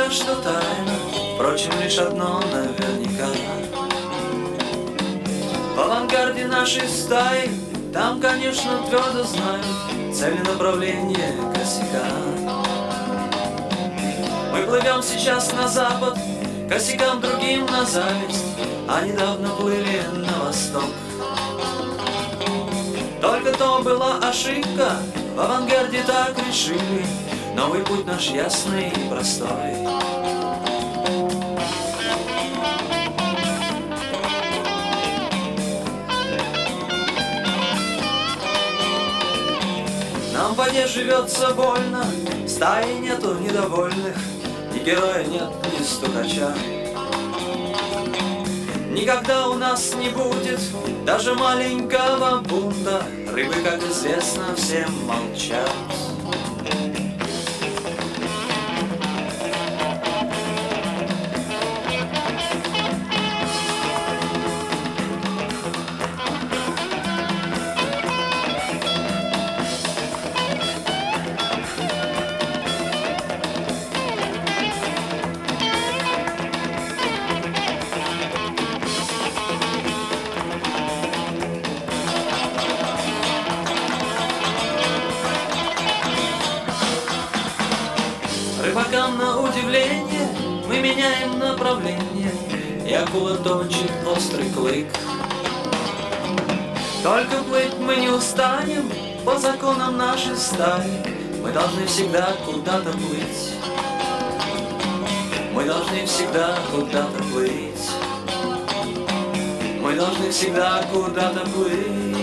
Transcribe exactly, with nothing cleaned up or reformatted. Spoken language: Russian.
пока что тайна, впрочем, лишь одно наверняка. В авангарде нашей стаи, там, конечно, твердо знают цель и направление косяка. Мы плывем сейчас на запад, косякам другим на зависть, а недавно плыли на восток. Только то была ошибка, в авангарде так решили, новый путь наш ясный и простой. Нам в воде живется больно, в стае нету недовольных, ни героя нет, ни стукача. Никогда у нас не будет даже маленького бунта, рыбы, как известно, всем молчат. Рыбакам на удивление мы меняем направление, и акула точит острый клык. Только плыть мы не устанем по законам нашей стаи, мы должны всегда куда-то плыть. Мы должны всегда куда-то плыть. Мы должны всегда куда-то плыть.